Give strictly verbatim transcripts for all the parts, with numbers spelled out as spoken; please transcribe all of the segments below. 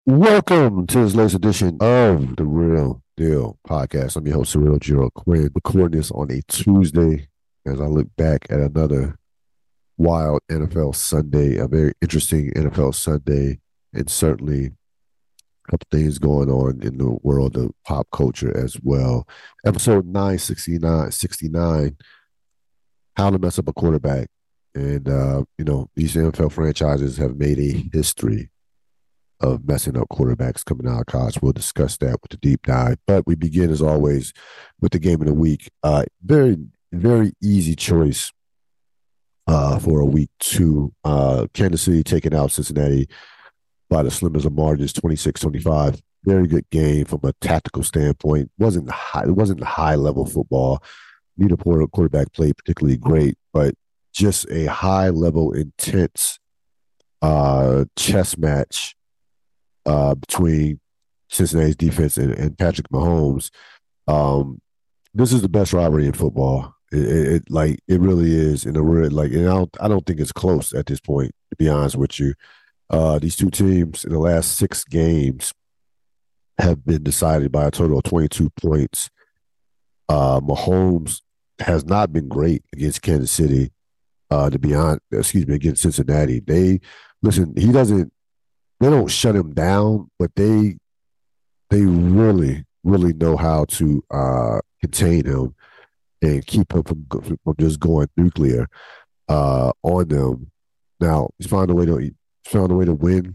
Welcome to this latest edition of the Real Deal Podcast. I'm your host, Cyril Gerald Quinn, recording this on a Tuesday as I look back at another wild N F L Sunday, a very interesting N F L Sunday, and certainly a couple things going on in the world of pop culture as well. Episode nine sixty-nine, sixty-nine, How to Mess Up a Quarterback. And, uh, you know, these N F L franchises have made a history of messing up quarterbacks coming out of college. We'll discuss that with the deep dive. But we begin, as always, with the game of the week. Uh, very, very easy choice uh, for a week two. Uh, Kansas City taking out Cincinnati by the slimmest of margins, twenty-six twenty-five. Very good game from a tactical standpoint. wasn't high, It wasn't high level football. Neither quarterback played particularly great, but just a high level, intense uh, chess match uh, between Cincinnati's defense and, and Patrick Mahomes. Um, this is the best rivalry in football. It, it, it like it really is in a real like, and I don't I don't think it's close at this point. To be honest with you, uh, these two teams in the last six games have been decided by a total of twenty-two points. Uh, Mahomes has not been great against Kansas City. Uh, to be honest, excuse me, against Cincinnati. They listen. He doesn't. They don't shut him down, but they they really, really know how to uh, contain him and keep him from, from just going nuclear uh, on them. Now he's found a way to he's found a way to win,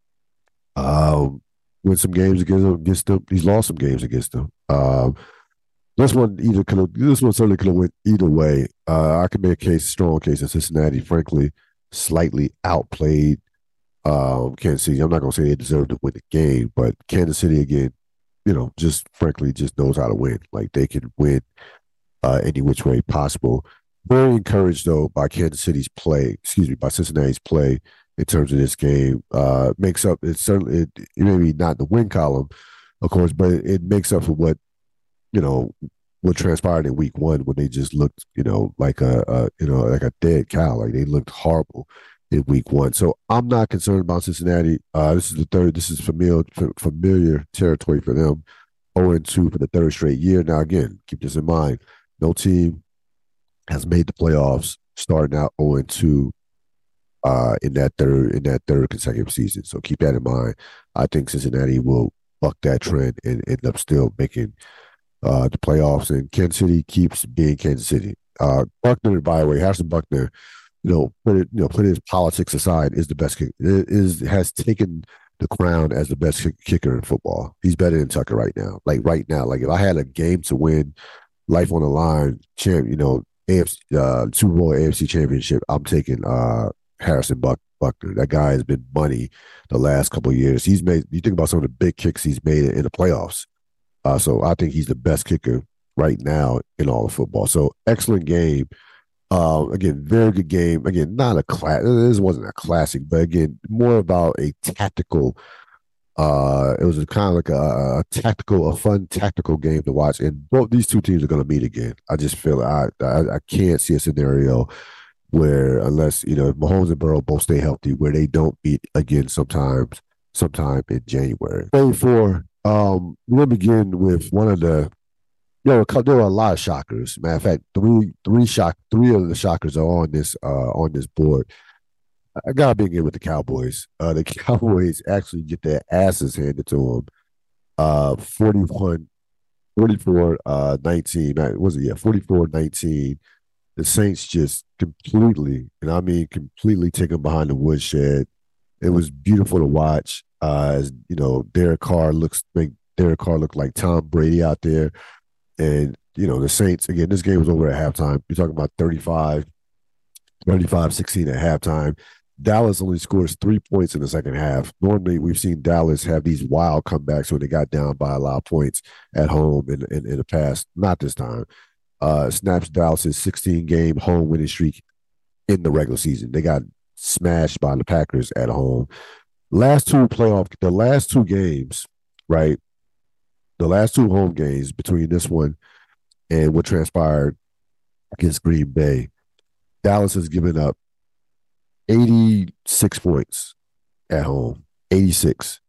um, win some games against them. Against them. He's lost some games against them. Um, this one either could have. This one certainly could have went either way. Uh, I can make a case, strong case in Cincinnati. Frankly, slightly outplayed um, Kansas City. I'm not going to say they deserve to win the game, but Kansas City again, you know, just frankly just knows how to win. Like they can win uh, any which way possible. Very encouraged though by Kansas City's play. Excuse me, by Cincinnati's play in terms of this game. Uh, makes up. It's certainly it, maybe not the win column, of course, but it, it makes up for what you know what transpired in week one when they just looked, you know, like a, a you know like a dead cow. Like they looked horrible in week one. So I'm not concerned about Cincinnati. Uh, this is the third. This is familiar familiar territory for them. oh and two for the third straight year. Now again, keep this in mind. No team has made the playoffs starting out oh and two uh, in that third in that third consecutive season. So keep that in mind. I think Cincinnati will buck that trend and end up still making uh, the playoffs. And Kansas City keeps being Kansas City. Uh, Buckner, by the way, Harrison Buckner, you know, put it, you know, put his politics aside, is the best kicker. Is has taken the crown as the best kicker in football. He's better than Tucker right now. Like right now, like if I had a game to win, life on the line, champ, you know, A F C, uh, Super Bowl A F C championship, I'm taking uh, Harrison Buck, Buckner. That guy has been money the last couple of years. He's made. You think about some of the big kicks he's made in the playoffs. Uh, so I think he's the best kicker right now in all of football. So excellent game. Uh, again, very good game. Again, not a class. This wasn't a classic, but again, more about a tactical. Uh, it was a kind of like a, a tactical, a fun tactical game to watch. And both these two teams are going to meet again. I just feel I, I I can't see a scenario where unless you know Mahomes and Burrow both stay healthy, where they don't meet again sometimes, sometime in January. Twenty-four. Um, we'll begin with one of the there were there were a lot of shockers. Matter of fact, three three shock three of the shockers are on this uh on this board. I gotta begin with the Cowboys. Uh, the Cowboys actually get their asses handed to them. Uh, forty-one, forty-four, uh, nineteen. Was it yeah, forty-four nineteen. The Saints just completely, and I mean completely, taken behind the woodshed. It was beautiful to watch. Uh, as you know, Derek Carr looks make Derek Carr look like Tom Brady out there. And, you know, the Saints, again, this game was over at halftime. You're talking about thirty-five, thirty-five sixteen at halftime. Dallas only scores three points in the second half. Normally, we've seen Dallas have these wild comebacks when they got down by a lot of points at home in, in, in the past. Not this time. Uh, snaps Dallas's sixteen-game home winning streak in the regular season. They got smashed by the Packers at home. Last two playoff, the last two games, right? The last two home games between this one and what transpired against Green Bay, Dallas has given up eighty-six points at home. eighty-six.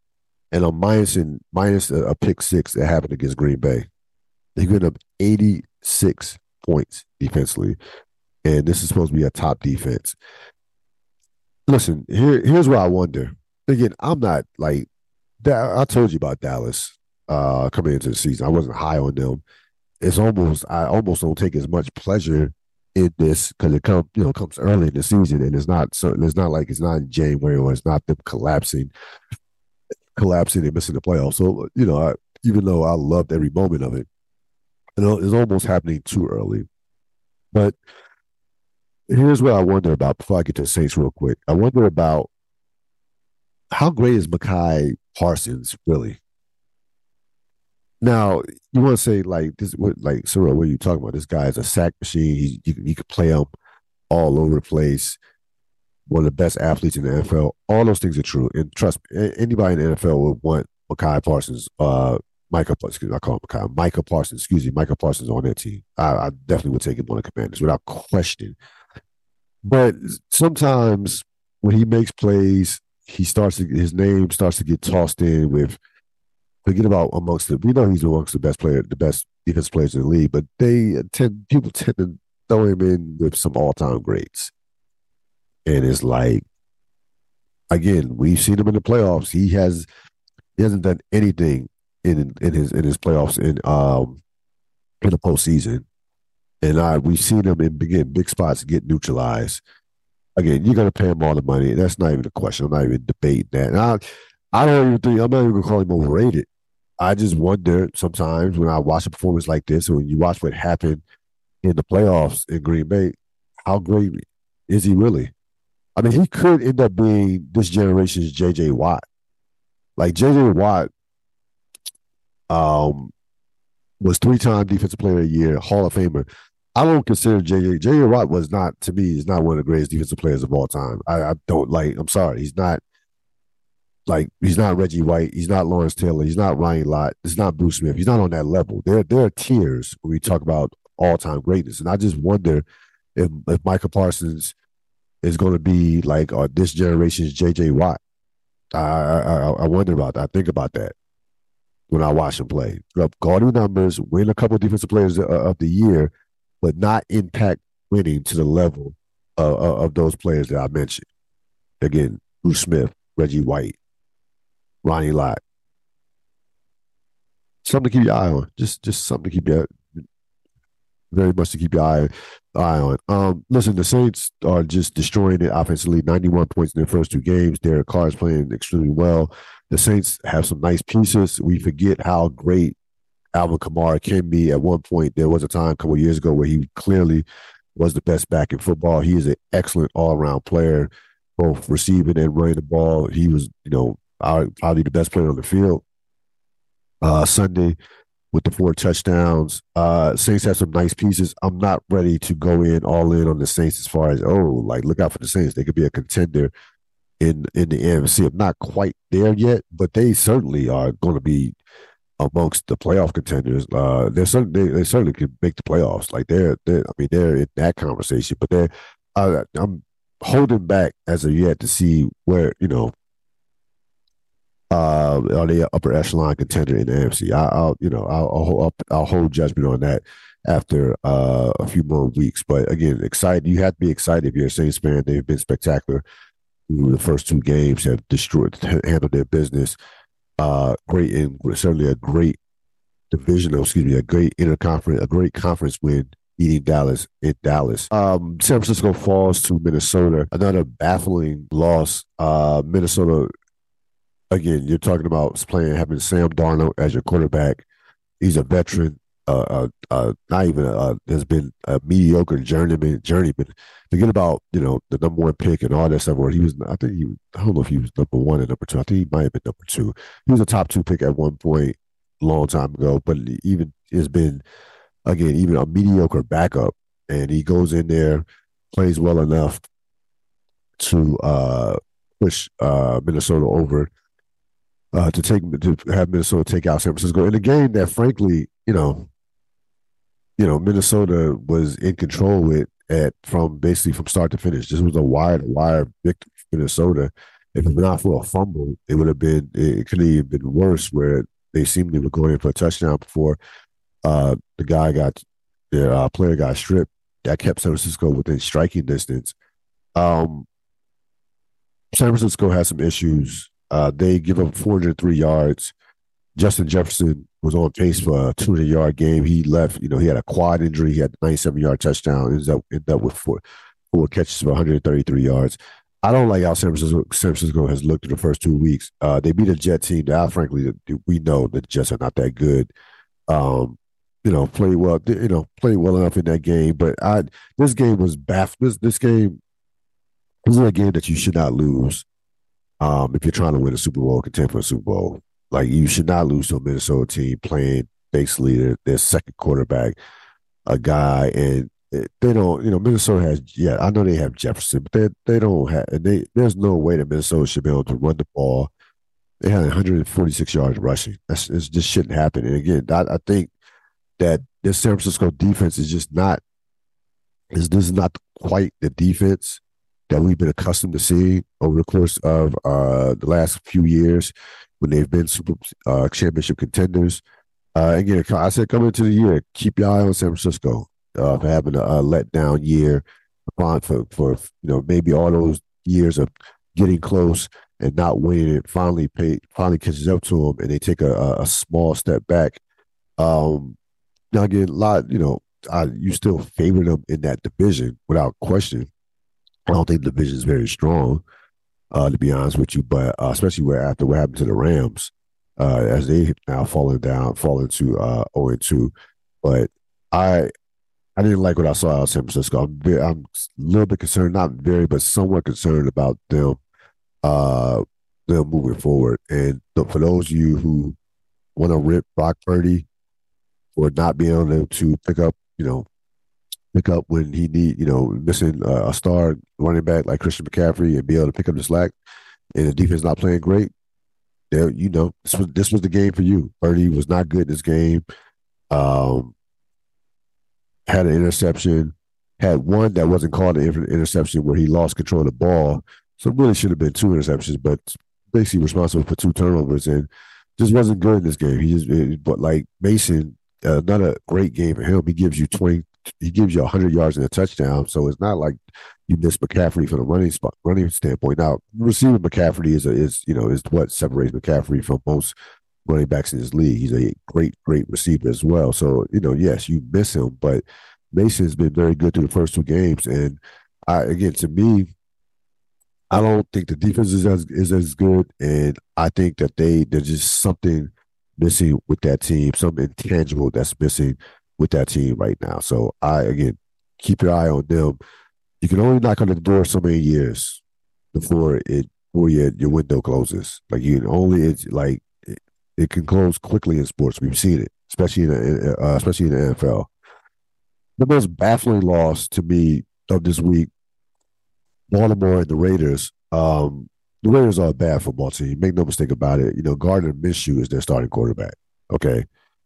and I'm minusing minus a, a pick six that happened against Green Bay. They gave up eighty-six points defensively, and this is supposed to be a top defense. Listen, here here's what I wonder. Again, I'm not like that. I told you about Dallas uh, coming into the season. I wasn't high on them. It's almost I almost don't take as much pleasure in this because it comes you know comes early in the season, and it's not so it's not like it's not in January or it's not them collapsing collapsing and missing the playoffs. So you know, I, even though I loved every moment of it, you know, it's almost happening too early. But here's what I wonder about before I get to the Saints real quick. I wonder about how great is Micah Parsons really? Now you want to say like this, what, like Cyril, what are you talking about? This guy is a sack machine. He, you, you could play him all over the place. One of the best athletes in the N F L. All those things are true, and trust me, anybody in the N F L would want Micah Parsons, uh, Micah, excuse me, I call him Micah, Micah Parsons, excuse me, Micah Parsons on that team. I, I definitely would take him on the Commanders without question. But sometimes when he makes plays, he starts to his name starts to get tossed in with forget about amongst the we know he's amongst the best player, the best defensive players in the league, but they tend people tend to throw him in with some all time greats. And it's like again, we've seen him in the playoffs. He has he hasn't done anything in in his in his playoffs in um in the postseason. And I we've seen him in again big spots get neutralized. Again, you're gonna pay him all the money. That's not even a question. I'm not even debating that. And I I don't even think I'm not even gonna call him overrated. I just wonder sometimes when I watch a performance like this, and when you watch what happened in the playoffs in Green Bay, how great is he really? I mean, he could end up being this generation's J J Watt. Like J J Watt um, was three-time Defensive Player of the Year, Hall of Famer. I don't consider J J. J J Watt was not to me is not one of the greatest defensive players of all time. I, I don't like. I'm sorry, he's not like he's not Reggie White. He's not Lawrence Taylor. He's not Ryan Lott. He's not Bruce Smith. He's not on that level. There, there are tiers when we talk about all-time greatness, and I just wonder if, if Micah Parsons is going to be like uh, this generation's J J Watt. I, I I wonder about that. I think about that when I watch him play. Up gaudy numbers, win a couple of defensive players of the year, but not impact winning to the level of, of, of those players that I mentioned. Again, Bruce Smith, Reggie White, Ronnie Lott. Something to keep your eye on. Just just something to keep your very much to keep your eye eye on. Um, listen, the Saints are just destroying it offensively. ninety-one points in their first two games. Derek Carr is playing extremely well. The Saints have some nice pieces. We forget how great Alvin Kamara can be. At one point, there was a time a couple of years ago where he clearly was the best back in football. He is an excellent all-around player, both receiving and running the ball. He was, you know, probably the best player on the field. Uh, Sunday with the four touchdowns. Uh, Saints have some nice pieces. I'm not ready to go in all in on the Saints as far as, oh, like look out for the Saints. They could be a contender in in the N F C. I'm not quite there yet, but they certainly are going to be amongst the playoff contenders. Uh, they're certainly they, they certainly can make the playoffs. Like they're, they're I mean, they're in that conversation. But they're uh, I'm holding back as of yet to see where you know uh, are they an upper echelon contender in the N F C. I, I'll you know I'll I'll hold, I'll hold judgment on that after uh, a few more weeks. But again, excited. You have to be excited if you're a Saints fan. They've been spectacular. The first two games have destroyed, handled their business. Uh, great and certainly a great divisional, excuse me, a great interconference, a great conference win, beating Dallas in Dallas. Um, San Francisco falls to Minnesota. Another baffling loss. Uh, Minnesota, again, you're talking about playing having Sam Darnold as your quarterback. He's a veteran. Uh, uh, uh, not even uh, has been a mediocre journeyman. Journeyman. Forget about you know the number one pick and all that stuff. Where he was, I think he was. I don't know if he was number one and number two. I think he might have been number two. He was a top two pick at one point, a long time ago. But even has been again even a mediocre backup, and he goes in there, plays well enough to uh, push uh, Minnesota over uh, to take to have Minnesota take out San Francisco in a game that, frankly, you know. You know, Minnesota was in control with at from basically from start to finish. This was a wire to wire victory for Minnesota. if it not for a fumble, it would have been it could have even been worse where they seemingly were going in for a touchdown before uh, the guy got their uh, player got stripped. That kept San Francisco within striking distance. Um, San Francisco has some issues. Uh, they give up four hundred three yards. Justin Jefferson was on pace for a two hundred yard game. He left, you know, he had a quad injury. He had a ninety-seven yard touchdown. Ended up, ended up with four, four catches for one hundred thirty-three yards. I don't like how San Francisco, San Francisco has looked in the first two weeks. Uh, they beat a Jet team that, I, frankly, we know that the Jets are not that good. Um, you know, played well, you know, played well enough in that game. But I, this game was baff. This this game this is a game that you should not lose. Um, if you're trying to win a Super Bowl, contend for a Super Bowl, like you should not lose to a Minnesota team playing basically their, their second quarterback, a guy, and they don't. You know, Minnesota has. Yeah, I know they have Jefferson, but they they don't have. They there's no way that Minnesota should be able to run the ball. They had one hundred forty-six yards rushing. That's it just shouldn't happen. And again, I, I think that this San Francisco defense is just not. Is this is not quite the defense that we've been accustomed to seeing over the course of uh, the last few years when they've been super uh, championship contenders. Uh, again, I said coming into the year, keep your eye on San Francisco uh, for having a, a letdown year, for, for you know maybe all those years of getting close and not winning it finally pay, finally catches up to them and they take a, a small step back. Um, now again, a lot you know, I, you still favor them in that division without question. I don't think the division is very strong, uh, to be honest with you, but uh, especially where after what happened to the Rams, uh, as they now falling down, falling to uh, zero and two. But I I didn't like what I saw out of San Francisco. I'm, very, I'm a little bit concerned, not very, but somewhat concerned about them, uh, them moving forward. And th- for those of you who want to rip Brock Purdy for not being able to pick up, you know, pick up when he need, you know, missing uh, a star running back like Christian McCaffrey and be able to pick up the slack, and the defense not playing great, there, you know, this was this was the game for you. Purdy was not good in this game. Um, had an interception, had one that wasn't called an interception where he lost control of the ball. So it really should have been two interceptions, but basically responsible for two turnovers and just wasn't good in this game. He just, but like Mason, uh, another great game for him. He gives you twenty, he gives you one hundred yards and a touchdown. So it's not like you miss McCaffrey from a running spot, running standpoint. Now, receiving McCaffrey is a, is you know is what separates McCaffrey from most running backs in this league. He's a great, great receiver as well. So, you know, yes, you miss him, but Mason's been very good through the first two games. And I, again, to me, I don't think the defense is as is as good. And I think that they there's just something missing with that team, something intangible that's missing with that team right now. So I again keep your eye on them. You can only knock on the door so many years before it before your, your window closes. Like you can only it's like it can close quickly in sports. We've seen it, especially in the, uh, especially in the N F L. The most baffling loss to me of this week, Baltimore and the Raiders. Um, the Raiders are a bad football team. Make no mistake about it. You know, Gardner Minshew is their starting quarterback. Okay,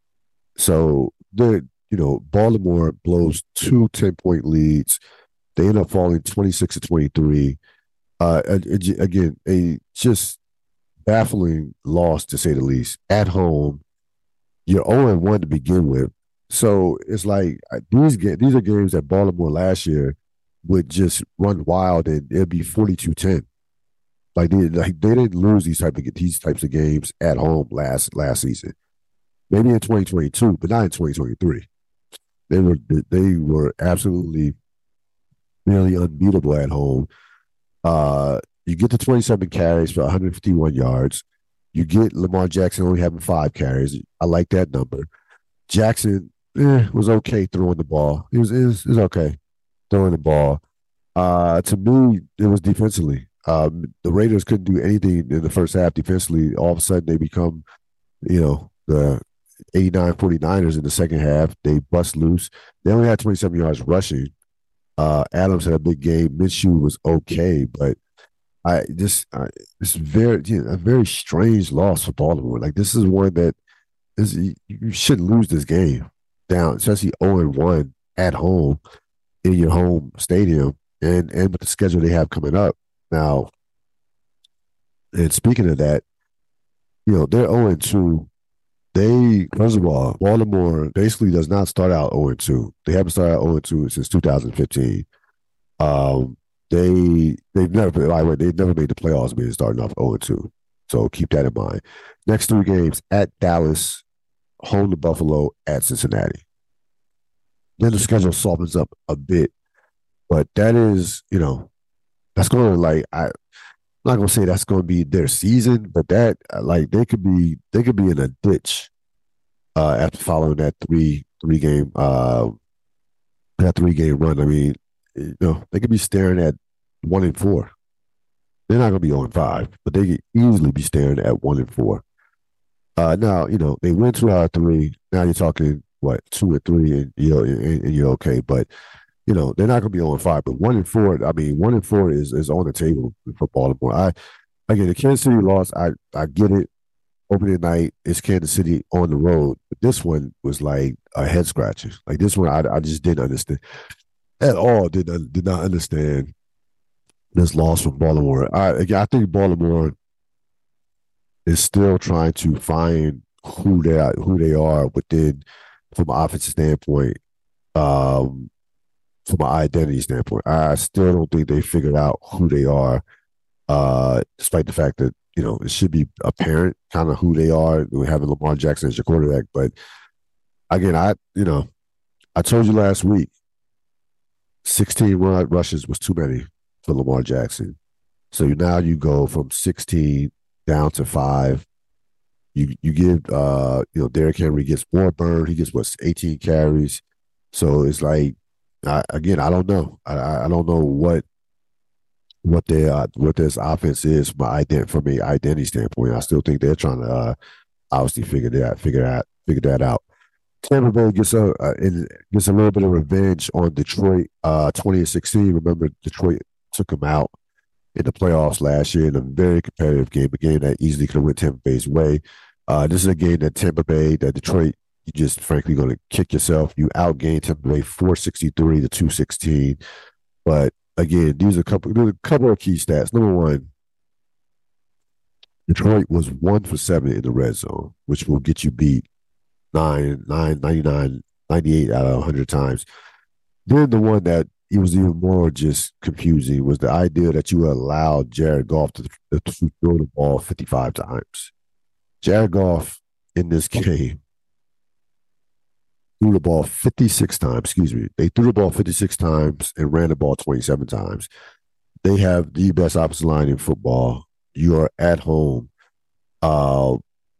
so they, you know, Baltimore blows two ten-point leads. They end up falling twenty-six to twenty-three. Uh, again, a just baffling loss to say the least. At home, you're zero and one to begin with. So it's like these these are games that Baltimore last year would just run wild and it'd be forty-two ten. Like they, like they didn't lose these type of these types of games at home last last season. Maybe in twenty twenty-two, but not in twenty twenty-three. They were they were absolutely nearly unbeatable at home. Uh, you get to twenty-seven carries for one hundred fifty-one yards. You get Lamar Jackson only having five carries. I like that number. Jackson eh, was okay throwing the ball. He was, it was, it was okay throwing the ball. Uh, to me, it was defensively. Um, the Raiders couldn't do anything in the first half defensively. All of a sudden, they become, you know, the eighty-nine 49ers in the second half. They bust loose. They only had twenty-seven yards rushing. Uh, Adams had a big game. Minshew was okay, but I just I, it's very you know, a very strange loss for Baltimore. Like this is one that is you, you shouldn't lose this game down, especially zero and one at home in your home stadium, and and with the schedule they have coming up now. And speaking of that, you know, they're oh and two. They, first of all, Baltimore basically does not start out oh and two. They haven't started out oh and two since two thousand fifteen. Um, they they've never by the way, they've never made the playoffs being starting off oh and two. So keep that in mind. Next three games at Dallas, home to Buffalo, at Cincinnati. Then the schedule softens up a bit, but that is, you know, that's going to like I I'm not gonna say that's gonna be their season, but that uh, like they could be they could be in a ditch uh after following that three three game uh that three game run. I mean, you know, they could be staring at one and four. They're not gonna be zero and five, but they could easily be staring at one and four. Uh now, you know, they win two out of three. Now you're talking what, two and three and you know and, and you're okay. But you know, they're not going to be zero and five, but one and four. I mean, one and four is is on the table for Baltimore. I again, the Kansas City loss. I I get it. Opening night is Kansas City on the road, but this one was like a head scratcher. Like this one, I I just didn't understand at all. Did not did not understand this loss from Baltimore. I again, I think Baltimore is still trying to find who they are, who they are within from an offensive standpoint. Um, from an identity standpoint. I still don't think they figured out who they are, uh, despite the fact that, you know, it should be apparent kind of who they are, having Lamar Jackson as your quarterback. But again, I, you know, I told you last week, sixteen run rushes was too many for Lamar Jackson. So now you go from sixteen down to five. You you give uh you know Derrick Henry gets more burn. He gets what, eighteen carries. So it's like, I, again, I don't know. I, I don't know what what their uh, what this offense is from an ident- from a identity standpoint. I still think they're trying to uh, obviously figure that figure that figure that out. Tampa Bay gets a uh, gets a little bit of revenge on Detroit, uh, twenty sixteen. Remember, Detroit took them out in the playoffs last year in a very competitive game, a game that easily could have went Tampa Bay's way. Uh, this is a game that Tampa Bay, that Detroit, you just frankly going to kick yourself. You outgained Tampa Bay four sixty-three to two sixteen. But again, these are a couple, there's a couple of key stats. Number one, Detroit was one for seven in the red zone, which will get you beat nine, nine, ninety-nine, ninety-eight out of one hundred times. Then the one that it was even more just confusing was the idea that you allowed Jared Goff to, to throw the ball fifty-five times. Jared Goff in this game threw the ball fifty-six times. Excuse me. They threw the ball fifty-six times and ran the ball twenty-seven times. They have the best offensive line in football. You are at home. Uh,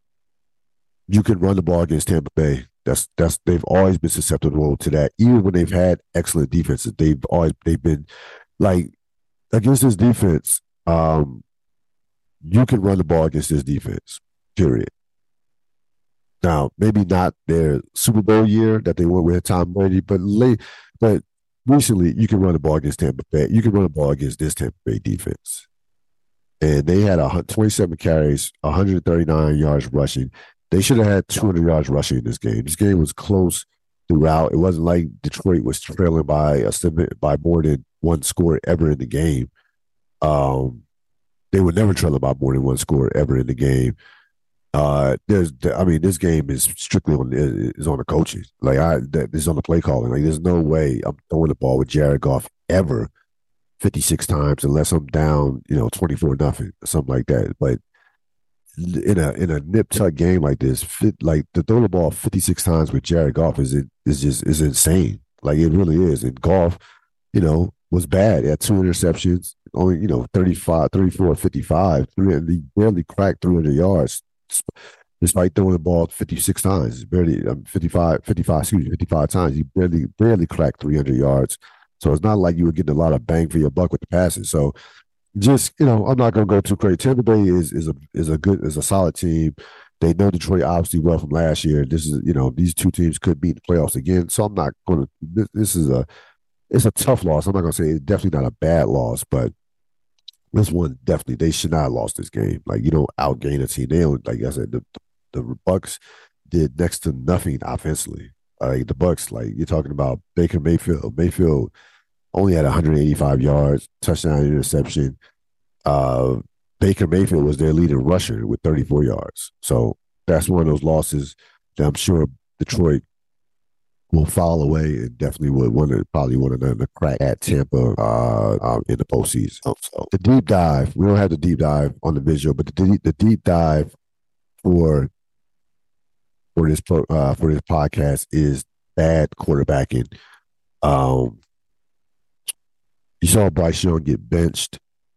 you can run the ball against Tampa Bay. That's that's they've always been susceptible to that. Even when they've had excellent defenses, they've always they've been like against this defense. Um, you can run the ball against this defense. Period. Now, maybe not their Super Bowl year that they went with Tom Brady, but late, but recently you can run the ball against Tampa Bay. You can run the ball against this Tampa Bay defense. And they had twenty-seven carries, one hundred thirty-nine yards rushing. They should have had two hundred yards rushing in this game. This game was close throughout. It wasn't like Detroit was trailing by a by more than one score ever in the game. Um, they were never trailing by more than one score ever in the game. Uh, there's, I mean, this game is strictly on is on the coaching. Like I, this is on the play calling. Like there's no way I'm throwing the ball with Jared Goff ever fifty-six times unless I'm down, you know, twenty-four nothing, something like that. But in a in a nip tuck game like this, fit, like to throw the ball fifty-six times with Jared Goff is it is just is insane. Like it really is. And Goff, you know, was bad at two interceptions, only you know thirty-five, thirty-four, fifty-five. He barely cracked three hundred yards, despite throwing the ball fifty-six times. Barely um, fifty-five, fifty-five, excuse me, fifty-five times. He barely barely cracked three hundred yards. So it's not like you were getting a lot of bang for your buck with the passes. So just, you know, I'm not going to go too crazy. Tampa Bay is is a is a good is a solid team. They know Detroit obviously well from last year. This is, you know, these two teams could be in the playoffs again. So I'm not going to. This, this is a it's a tough loss. I'm not going to say it's definitely not a bad loss, but this one definitely they should not have lost this game. Like you don't outgain a team. They don't, like I said, the the Bucks did next to nothing offensively. Like the Bucks, like you're talking about Baker Mayfield. Mayfield only had one hundred eighty-five yards, touchdown, interception. Uh, Baker Mayfield was their leading rusher with thirty-four yards. So that's one of those losses that I'm sure Detroit will fall away and definitely would want to probably want to crack at Tampa uh, um, in the postseason. So the deep dive, we don't have the deep dive on the visual, but the deep, the deep dive for for this uh, for this podcast is bad quarterbacking. Um, you saw Bryce Young get benched.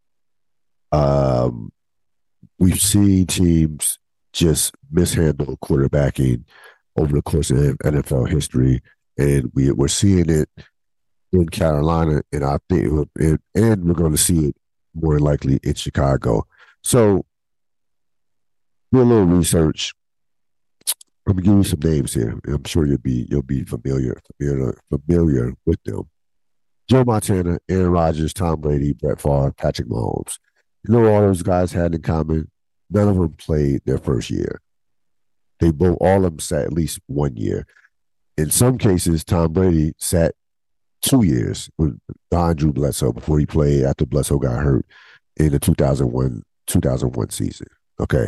Um, we've seen teams just mishandle quarterbacking over the course of N F L history, and we, we're seeing it in Carolina, and I think, and, and we're going to see it more likely in Chicago. So, do a little research. Let me give you some names here. I'm sure you'll be you'll be familiar familiar familiar with them. Joe Montana, Aaron Rodgers, Tom Brady, Brett Favre, Patrick Mahomes. You know what all those guys had in common? None of them played their first year. They both, all of them sat at least one year. In some cases, Tom Brady sat two years with behind Drew Bledsoe before he played after Bledsoe got hurt in the two thousand one, two thousand one season. Okay.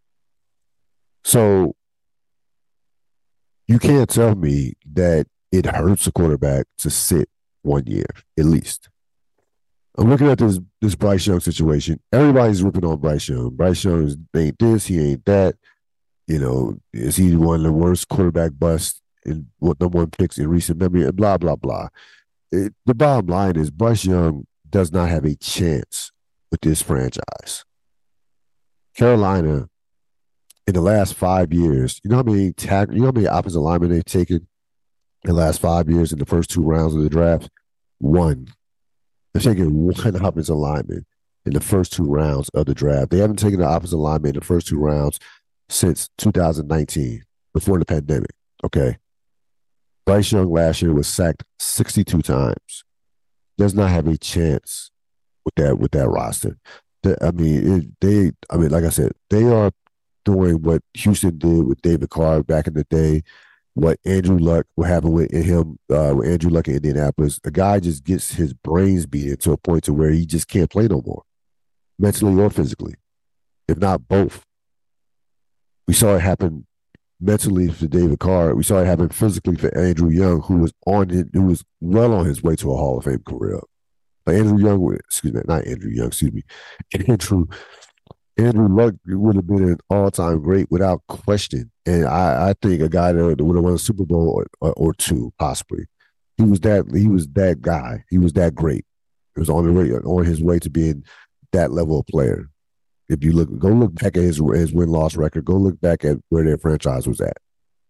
So you can't tell me that it hurts a quarterback to sit one year, at least. I'm looking at this this Bryce Young situation. Everybody's ripping on Bryce Young. Bryce Young ain't this, he ain't that. You know, is he one of the worst quarterback busts in what number one picks in recent memory? Blah, blah, blah. It, the bottom line is Bryce Young does not have a chance with this franchise. Carolina, in the last five years, you know how many tag, you know how many offensive linemen they've taken in the last five years in the first two rounds of the draft? One. They've taken one offensive lineman in the first two rounds of the draft. They haven't taken an offensive lineman in the first two rounds since two thousand nineteen, before the pandemic, okay? Bryce Young last year was sacked sixty-two times. Does not have a chance with that with that roster. The, I mean, it, they. I mean, like I said, they are doing what Houston did with David Carr back in the day. What Andrew Luck, what happened with him, uh, with Andrew Luck in Indianapolis. A guy just gets his brains beaten to a point to where he just can't play no more, mentally or physically, if not both. We saw it happen mentally for David Carr. We saw it happen physically for Andrew Young, who was on it, who was well on his way to a Hall of Fame career. But Andrew Young, excuse me, not Andrew Young, excuse me, Andrew Andrew Luck would have been an all-time great without question. And I, I think a guy that would have won a Super Bowl or, or, or two, possibly. He was that. He was that guy. He was that great. He was on the way, on his way to being that level of player. If you look, go look back at his his win loss record. Go look back at where their franchise was at,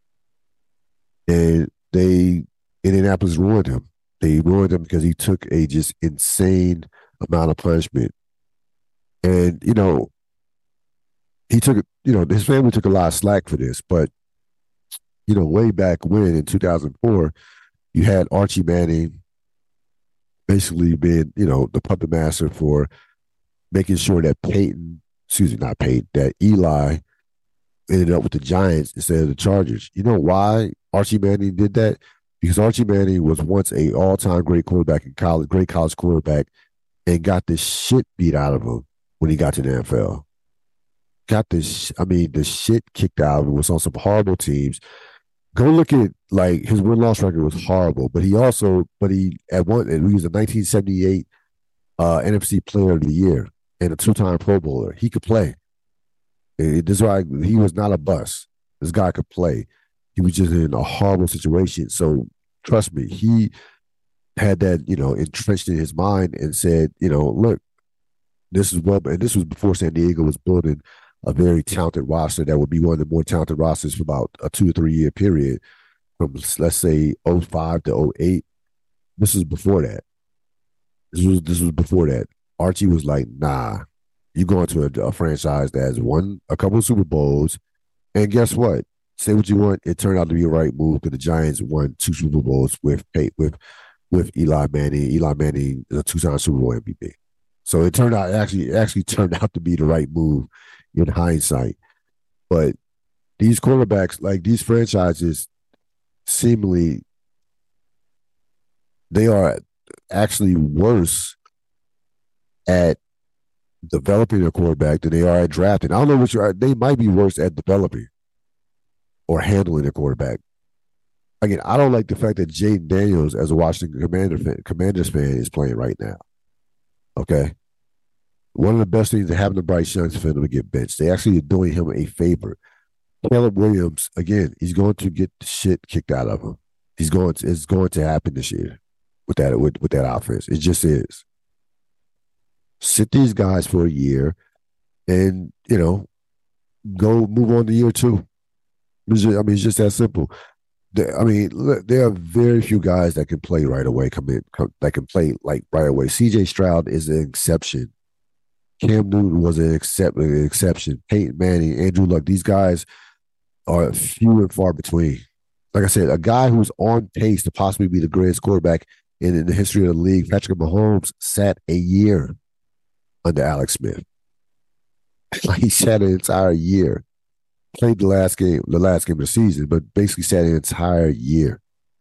and they Indianapolis ruined him. They ruined him because he took a just insane amount of punishment, and you know, he took you know his family took a lot of slack for this. But you know, way back when in two thousand four, you had Archie Manning basically being you know the puppet master for making sure that Peyton. Excuse me, not Peyton, that Eli ended up with the Giants instead of the Chargers. You know why Archie Manning did that? Because Archie Manning was once a all-time great quarterback in college, great college quarterback, and got the shit beat out of him when he got to the N F L. Got this, I mean, the shit kicked out of him, was on some horrible teams. Go look at, like, his win-loss record was horrible, but he also, but he, at one, he was a nineteen seventy-eight uh, N F C Player of the Year and a two-time Pro Bowler. He could play. It, this is why he was not a bust. This guy could play. He was just in a horrible situation. So trust me, he had that, you know, entrenched in his mind and said, you know, look, this is what, and this was before San Diego was building a very talented roster that would be one of the more talented rosters for about a two or three year period from, let's say, oh five to oh eight. This was before that. This was this was before that. Archie was like, nah, you going to a, a franchise that has won a couple of Super Bowls, and guess what? Say what you want, it turned out to be a right move because the Giants won two Super Bowls with with with Eli Manning. Eli Manning is a two-time Super Bowl M V P. So it turned out actually it actually turned out to be the right move in hindsight. But these quarterbacks, like these franchises, seemingly they are actually worse at developing a quarterback than they are at drafting. I don't know which are, they might be worse at developing or handling a quarterback. Again, I don't like the fact that Jaden Daniels, as a Washington Commander fan, Commanders fan, is playing right now. Okay. One of the best things that happened to Bryce Young is for him to get benched. They actually are doing him a favor. Caleb Williams, again, he's going to get the shit kicked out of him. He's going to, it's going to happen this year with that with, with that offense. It just is. Sit these guys for a year and, you know, go move on to year two. Just, I mean, it's just that simple. I mean, look, there are very few guys that can play right away, come in, come, that can play like right away. C J Stroud is an exception. Cam Newton was an, except, an exception. Peyton Manning, Andrew Luck, these guys are few and far between. Like I said, a guy who's on pace to possibly be the greatest quarterback in, in the history of the league, Patrick Mahomes, sat a year under Alex Smith. Like he sat an entire year. Played the last game, the last game of the season, but basically sat an entire year.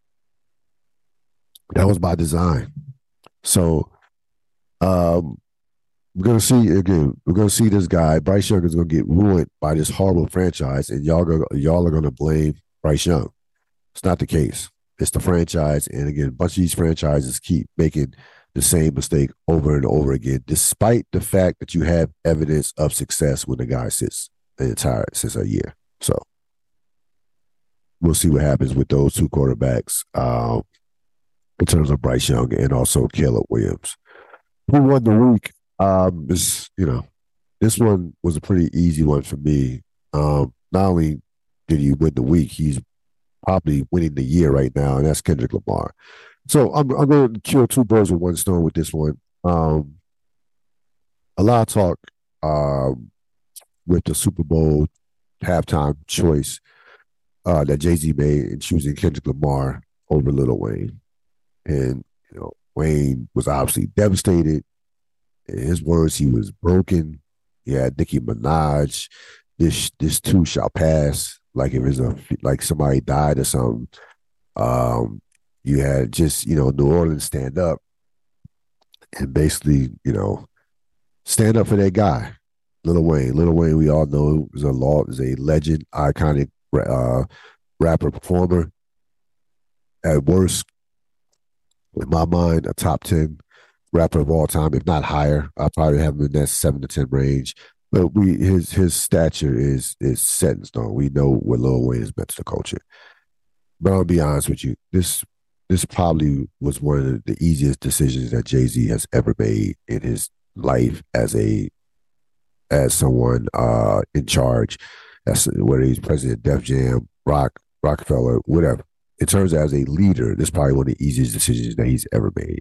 That was by design. So um, we're gonna see again. We're gonna see this guy. Bryce Young is gonna get ruined by this horrible franchise, and y'all go, y'all are gonna blame Bryce Young. It's not the case. It's the franchise, and again, a bunch of these franchises keep making the same mistake over and over again, despite the fact that you have evidence of success when the guy sits the entire since a year. So we'll see what happens with those two quarterbacks um, in terms of Bryce Young and also Caleb Williams. Who won the week? Um, is you know, this one was a pretty easy one for me. Um, not only did he win the week, he's probably winning the year right now, and that's Kendrick Lamar. So I'm, I'm going to kill two birds with one stone with this one. Um, a lot of talk um, with the Super Bowl halftime choice uh, that Jay-Z made in choosing Kendrick Lamar over Lil Wayne. And, you know, Wayne was obviously devastated. In his words, he was broken. He had Nicki Minaj. This this too shall pass. Like if it's a like somebody died or something. Um, you had just, you know, New Orleans stand up and basically, you know, stand up for that guy. Lil Wayne. Lil Wayne, we all know, is a law, is a legend, iconic uh, rapper, performer. At worst, in my mind, a top ten rapper of all time, if not higher. I probably have him in that seven to ten range. But we his his stature is is set in stone. We know what Lil Wayne has meant to the culture. But I'll be honest with you, this this probably was one of the easiest decisions that Jay-Z has ever made in his life as a as someone uh, in charge, as whether he's president, Def Jam, Rock, Rockefeller, whatever. In terms of as a leader, this is probably one of the easiest decisions that he's ever made.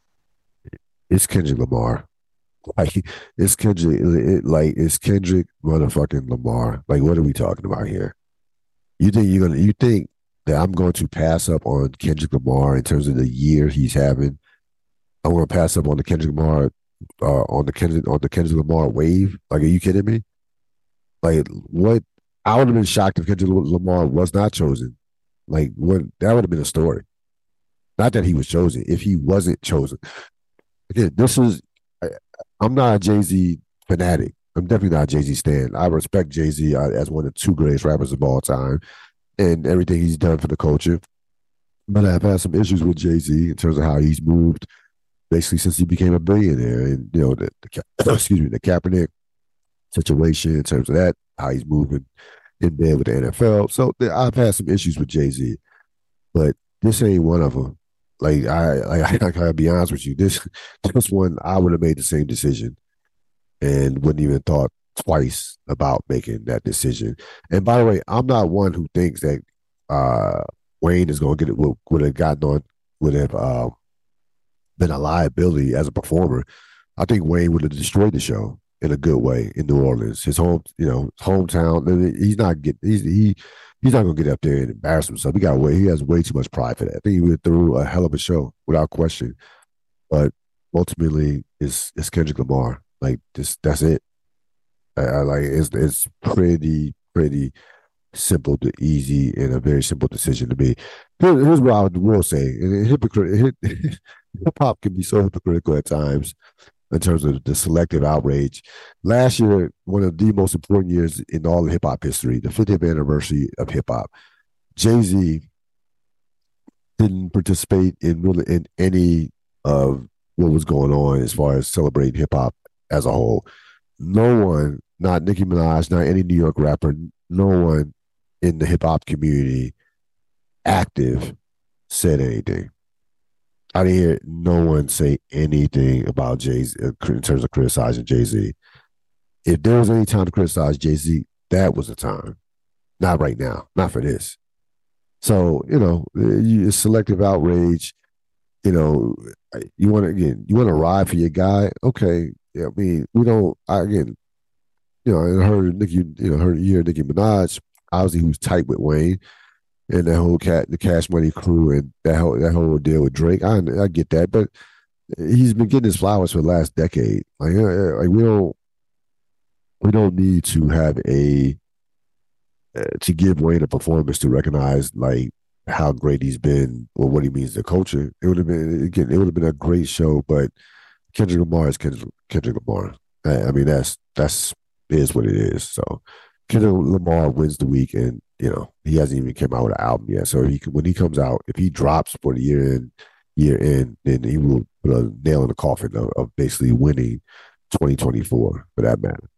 It's Kendrick Lamar. Like it's Kendrick, it, like it's Kendrick motherfucking Lamar. Like what are we talking about here? You think you're gonna? You think that I'm going to pass up on Kendrick Lamar in terms of the year he's having? I'm going to pass up on the Kendrick Lamar uh, on the Kendrick on the Kendrick Lamar wave? Like, are you kidding me? Like, what? I would have been shocked if Kendrick Lamar was not chosen. Like, what? That would have been a story. Not that he was chosen. If he wasn't chosen, again, this is. I, I'm not a Jay-Z fanatic. I'm definitely not a Jay-Z stan. I respect Jay-Z as one of the two greatest rappers of all time, and everything he's done for the culture. But I've had some issues with Jay-Z in terms of how he's moved, basically since he became a billionaire, and you know the, the excuse me the Kaepernick situation in terms of that, how he's moving in bed with the N F L. So I've had some issues with Jay-Z, but this ain't one of them. Like I, like, I gotta be honest with you, this this one I would have made the same decision, and wouldn't even thought twice about making that decision. And by the way, I'm not one who thinks that uh, Wayne is going to get it. Would, would have gotten on, would have uh, been a liability as a performer. I think Wayne would have destroyed the show in a good way in New Orleans, his home, you know, hometown. He's not get he's he he's not gonna get up there and embarrass himself. He got way he has way too much pride for that. I think he went through a hell of a show without question. But ultimately, it's it's Kendrick Lamar. Like this, that's it. I, I like it's it's pretty pretty simple to easy and a very simple decision to be. Here, here's what I will say: hypocrite hip hop can be so hypocritical at times. in terms of the selective outrage. Last year, one of the most important years in all of hip hop history, the fiftieth anniversary of hip hop. Jay-Z didn't participate in really in any of what was going on as far as celebrating hip hop as a whole. No one, not Nicki Minaj, not any New York rapper, no one in the hip hop community active said anything. I didn't hear no one say anything about Jay-Z in terms of criticizing Jay-Z. If there was any time to criticize Jay-Z, that was the time. Not right now. Not for this. So, you know, you, selective outrage, you know, you want to, again, you want to ride for your guy? Okay. Yeah, I mean, we don't, I, again, you know, I heard Nicki, you know, heard you hear Nicki Minaj, obviously who's tight with Wayne and that whole cat, the Cash Money crew and that whole, that whole deal with Drake. I, I get that, but he's been getting his flowers for the last decade. Like, like we don't, we don't need to have a, uh, to give Wayne a performance to recognize like how great he's been or what he means to culture. It would have been, again, it would have been a great show, but Kendrick Lamar is Kendrick, Kendrick Lamar. I, I mean, that's, that's, is what it is. So Kendrick Lamar wins the week, and you know he hasn't even come out with an album yet. So he when he comes out, if he drops for the year end, year end, then he will put a nail in the coffin of, of basically winning twenty twenty-four for that matter.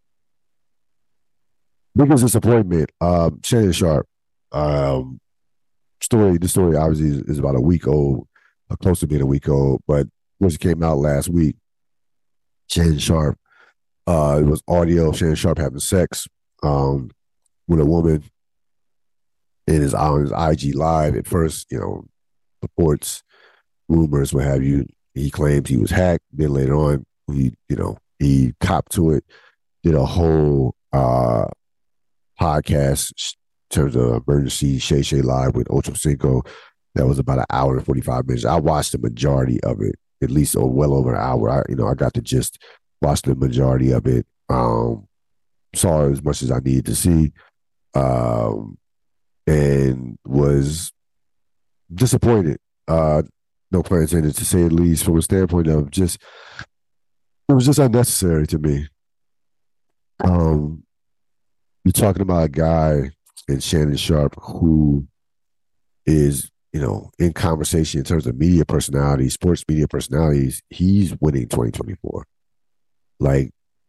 Biggest disappointment, um, Shannon Sharpe. Um, story. The story obviously is, is about a week old, uh, close to being a week old, but once it came out last week, Shannon Sharpe. Uh, it was audio of Shannon Sharpe having sex um, with a woman in his on his I G live. At first, you know, reports, rumors, what have you. He claims he was hacked. Then later on, he, you know, he copped to it. Did a whole uh, podcast in terms of emergency Shay Shay Live with Ocho Cinco. That was about an hour and forty-five minutes. I watched the majority of it, at least or well over an hour. I, you know, I got the gist. Watched the majority of it. Um, saw as much as I needed to see, um, and was disappointed. Uh, no pun intended, to say at least, from a standpoint of just it was just unnecessary to me. Um, you're talking about a guy in Shannon Sharpe who is, you know, in conversation in terms of media personalities, sports media personalities. He's winning twenty twenty-four. Like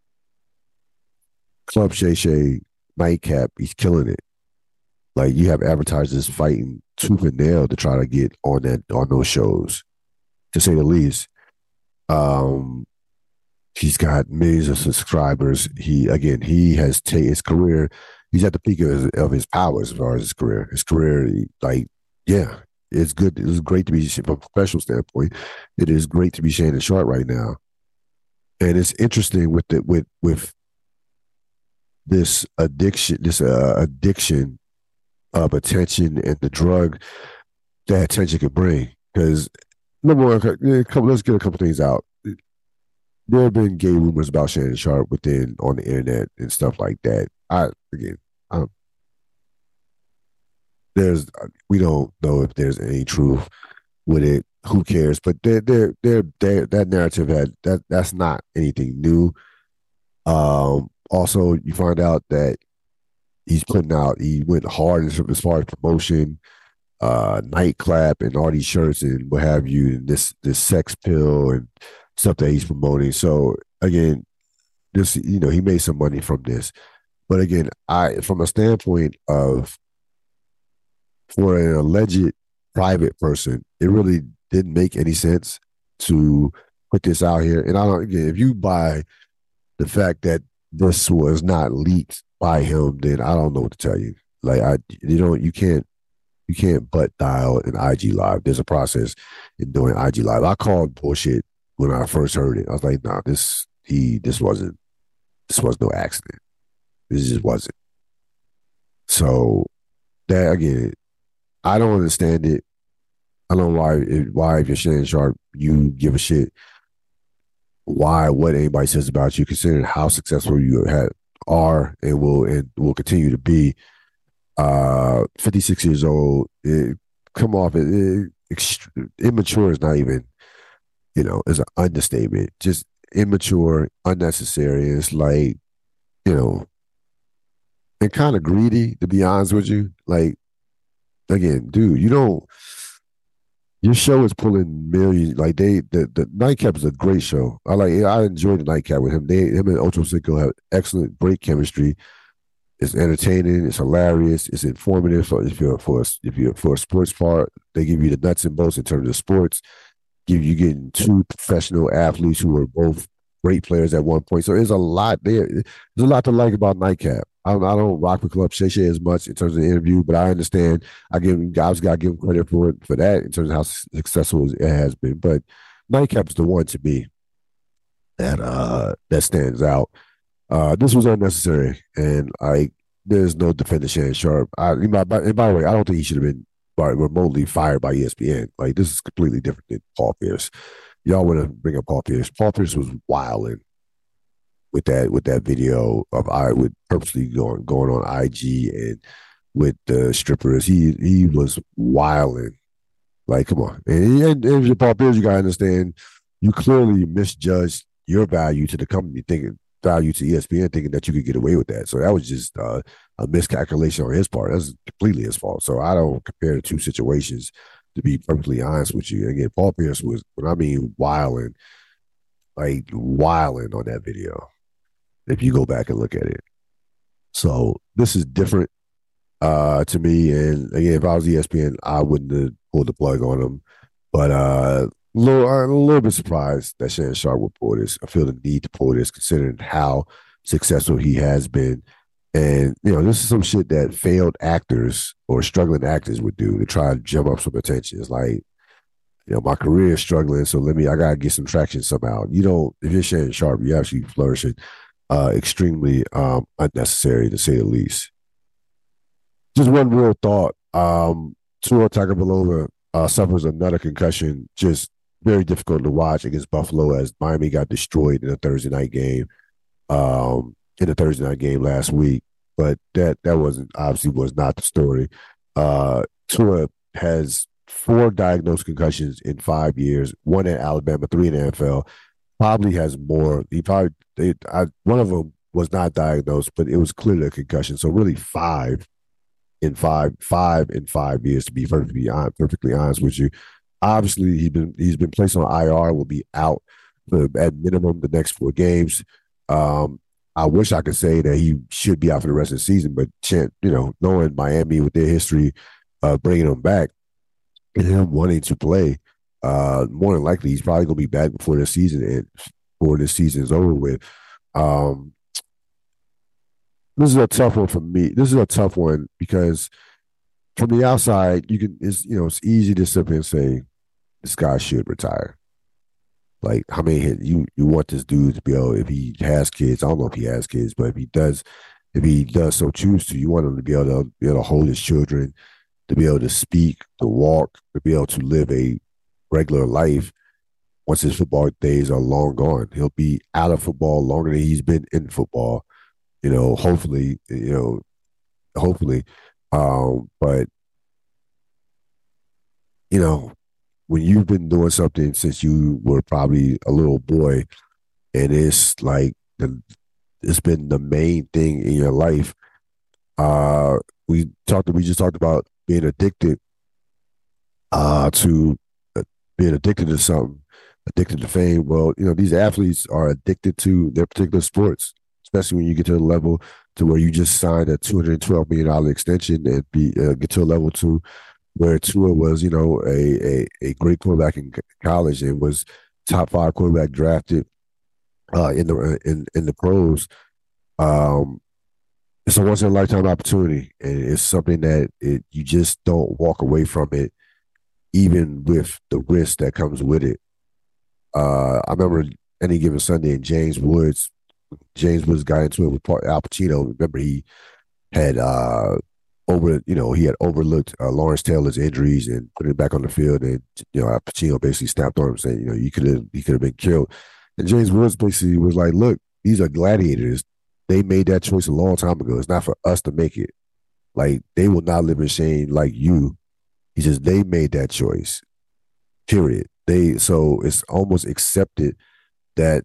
Club Shay Shay Nightcap, he's killing it. Like you have advertisers fighting tooth and nail to try to get on that on those shows, to say the least. Um, he's got millions of subscribers. He again, he has taken his career. He's at the peak of his, of his powers as far as his career. His career, like, yeah, it's good. It's great to be from a professional standpoint. It is great to be Shannon Sharpe right now. And it's interesting with the with with this addiction, this uh, addiction of attention and the drug that attention can bring. Because number one, let's get a couple things out. There have been gay rumors about Shannon Sharpe within on the internet and stuff like that. I again, um, there's we don't know if there's any truth with it. Who cares? But they're, they're, they're, they're, that narrative had that that's not anything new. Um, also, you find out that he's putting out. He went hard as far as promotion, uh, nightclap, and all these shirts and what have you. And this this sex pill and stuff that he's promoting. So again, this you know he made some money from this. But again, I from a standpoint of for an alleged private person, it really didn't make any sense to put this out here. And I don't again, if you buy the fact that this was not leaked by him, then I don't know what to tell you. Like I you don't you can't you can't butt dial an I G live. There's a process in doing I G live. I called bullshit when I first heard it. I was like, nah, this he this wasn't this was no accident. This just wasn't. So that again, I don't understand it. I don't know why, why if you're Shannon Sharpe, you give a shit why what anybody says about you, considering how successful you have, are and will and will continue to be. Uh, fifty-six years old, it, come off it, it, immature is not even, you know, is an understatement. Just immature, unnecessary. It's like, you know, and kind of greedy, to be honest with you. Like, again, dude, you don't, your show is pulling millions. Like, they, the, the Nightcap is a great show. I like, I enjoyed the Nightcap with him. They, him and Ocho Cinco have excellent, great chemistry. It's entertaining. It's hilarious. It's informative. So if you're for a, if you're for a sports part, they give you the nuts and bolts in terms of sports. Give you getting two professional athletes who are both great players at one point. So there's a lot there. There's a lot to like about Nightcap. I don't, I don't rock with Club Shay Shay as much in terms of the interview, but I understand. I give him, guys got to give him credit for it for that in terms of how successful it has been. But Nightcap is the one to me that uh that stands out. Uh, this was unnecessary, and I there's no defending Shannon Sharpe. I, and by, and by the way, I don't think he should have been by, remotely fired by E S P N. Like, this is completely different than Paul Pierce. Y'all want to bring up Paul Pierce? Paul Pierce was wilding with that with that video of I with purposely going going on I G and with the strippers. He he was wilding. Like, come on, and, and, and if you're Paul Pierce, you gotta understand. You clearly misjudged your value to the company, thinking value to E S P N, thinking that you could get away with that. So that was just uh, a miscalculation on his part. That's completely his fault. So I don't compare the two situations, to be perfectly honest with you. Again, Paul Pierce was, when I mean wilding, like wilding on that video, if you go back and look at it. So this is different uh, to me. And again, if I was E S P N, I wouldn't have pulled the plug on him. But uh, a little, I'm a little bit surprised that Shannon Sharpe would pull this. I feel the need to pull this, considering how successful he has been. And, you know, this is some shit that failed actors or struggling actors would do to try to jump up some attention. It's like, you know, my career is struggling, so let me, I got to get some traction somehow. You don't, if you're Shannon Sharpe, you're actually flourishing. Uh, extremely um, unnecessary, to say the least. Just one real thought. Um, Tua Tagovailoa uh, suffers another concussion, just very difficult to watch against Buffalo as Miami got destroyed in a Thursday night game, um, in the Thursday night game last week. But that that wasn't obviously was not the story. Uh, Tua has four diagnosed concussions in five years, one at Alabama, three in the N F L. Probably has more. He probably they, I, one of them was not diagnosed, but it was clearly a concussion. So really five in five, five in five years, to be perfectly perfectly honest with you. Obviously, he's been he's been placed on I R, will be out for, at minimum the next four games. Um, I wish I could say that he should be out for the rest of the season, but you know, knowing Miami with their history of bringing him back and him wanting to play, uh, more than likely he's probably going to be back before the season and before this season is over with. Um, this is a tough one for me. This is a tough one because from the outside, you can, it's, you know, it's easy to sit there and say this guy should retire. Like, how many you you want this dude to be able, if he has kids, I don't know if he has kids, but if he does, if he does so choose to, you want him to be able to be able to hold his children, to be able to speak, to walk, to be able to live a regular life. Once his football days are long gone, he'll be out of football longer than he's been in football. You know, hopefully, you know, hopefully. Um, but, you know, when you've been doing something since you were probably a little boy, and it's like the, it's been the main thing in your life. Uh, we talked. We just talked about being addicted uh, to uh, being addicted to something, addicted to fame. Well, you know, these athletes are addicted to their particular sports, especially when you get to the level to where you just signed a two hundred twelve million dollars extension and be uh, get to a level two where Tua was, you know, a, a, a great quarterback in college and was top five quarterback drafted uh, in the in in the pros. Um, it's a once in a lifetime opportunity, and it's something that it, you just don't walk away from it, even with the risk that comes with it. Uh, I remember any given Sunday in James Woods, James Woods got into it with Al Pacino. Remember, he had uh, over, you know, he had overlooked uh, Lawrence Taylor's injuries and put it back on the field, and you know, Al Pacino basically snapped on him, saying, you know, you could have, he could have been killed. And James Woods basically was like, look, these are gladiators. They made that choice a long time ago. It's not for us to make it. Like, they will not live in shame like you. He says they made that choice. Period. They so it's almost accepted that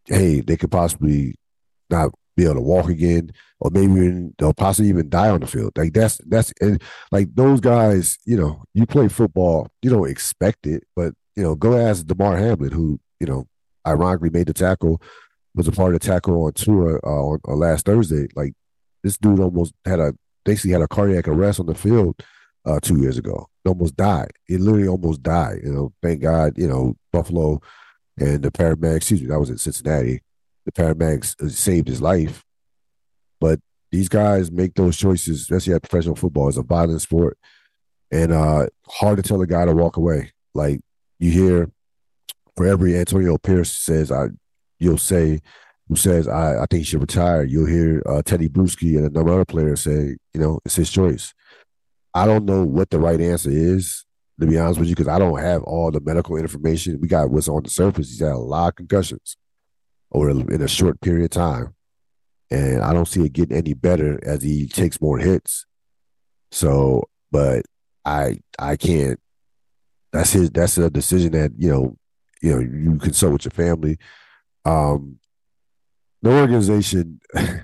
hey, they could possibly not be able to walk again, or maybe even, they'll possibly even die on the field. Like that's that's and like those guys, you know, you play football, you don't expect it, but you know, go ask Damar Hamlin, who you know, ironically made the tackle, was a part of the tackle on tour uh, on, on last Thursday. Like this dude almost had a basically had a cardiac arrest on the field uh, two years ago. He almost died. He literally almost died. You know, thank God, you know, Buffalo and the paramedics, excuse me, that was in Cincinnati. The paramedics saved his life. But these guys make those choices, especially at professional football. It's a violent sport. And uh, hard to tell a guy to walk away. Like you hear for every Antonio Pierce says, I you'll say, who says, I, I think he should retire. You'll hear uh, Teddy Bruschi and a number of other players say, you know, it's his choice. I don't know what the right answer is, to be honest with you, because I don't have all the medical information. We got what's on the surface. He's had a lot of concussions over in a short period of time. And I don't see it getting any better as he takes more hits. So, but I I can't. That's his. That's a decision that you know. You know, you consult with your family. Um, the organization,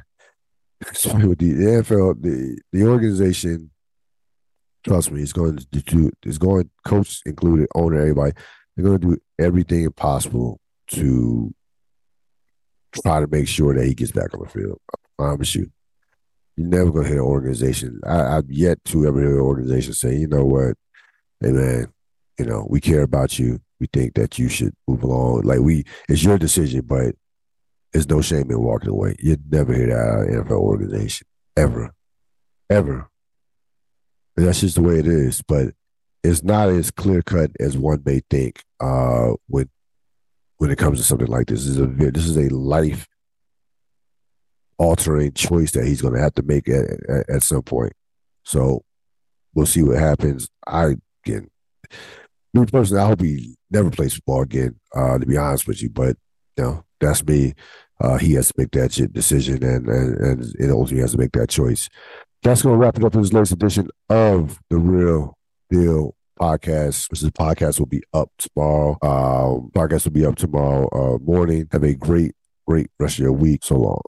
with the N F L, the the organization, trust me, is going to do. Is going, coach included, owner, everybody. They're going to do everything possible to try to make sure that he gets back on the field. I promise you. You're never going to hear an organization. I, I've yet to ever hear an organization say, you know what, hey man, you know, we care about you. We think that you should move along. Like we, it's your decision, but there's no shame in walking away. You'd never hear that out of an N F L organization. Ever. Ever. And that's just the way it is. But it's not as clear cut as one may think uh, when when it comes to something like this. This is a this is a life altering choice that he's going to have to make at, at, at some point. So we'll see what happens. I again, me personally, I hope he never plays football again. Uh, to be honest with you, but you know, that's me. Uh, he has to make that decision, and and and it ultimately has to make that choice. That's going to wrap it up in this latest edition of the Real Deal Podcast. This podcast will be up tomorrow. Um, podcast will be up tomorrow uh, morning. Have a great, great rest of your week. So long.